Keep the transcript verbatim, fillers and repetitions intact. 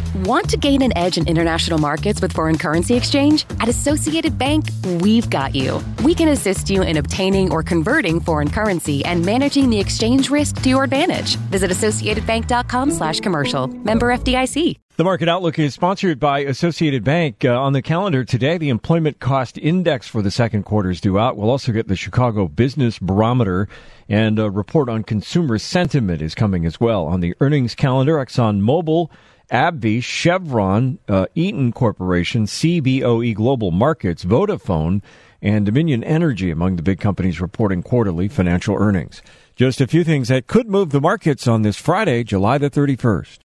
Want to gain an edge in international markets with foreign currency exchange? At Associated Bank, we've got you. We can assist you in obtaining or converting foreign currency and managing the exchange risk to your advantage. Visit associatedbank.com slash commercial. Member F D I C. The Market Outlook is sponsored by Associated Bank. Uh, on the calendar today, the Employment Cost Index for the second quarter is due out. We'll also get the Chicago Business Barometer, and a report on consumer sentiment is coming as well. On the earnings calendar, ExxonMobil, AbbVie, Chevron, uh, Eaton Corporation, C B O E Global Markets, Vodafone, and Dominion Energy among the big companies reporting quarterly financial earnings. Just a few things that could move the markets on this Friday, July the thirty-first.